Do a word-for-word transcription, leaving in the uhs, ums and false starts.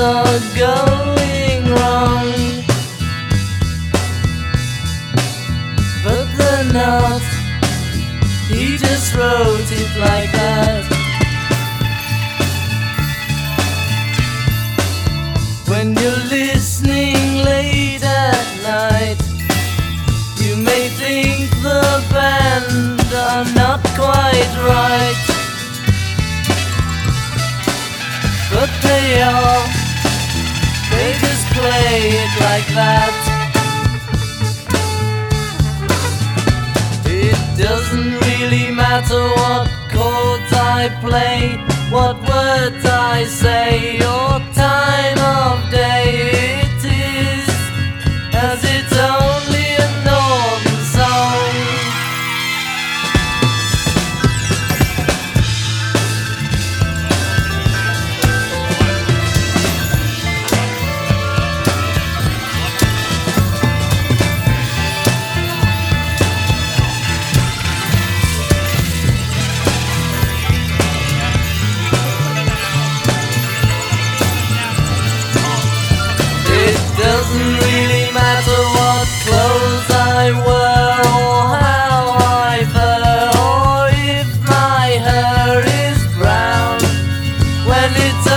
are going wrong, but they're not. He just wrote it like that. When you're listening late at night, you may think the band are not quite right, but they are. They just play it like that. It doesn't really matter what chords I play, what words I say, or time of day. It is as it's only a northern song. Doesn't really matter what clothes I wear, or how I fur, or if my hair is brown. When it's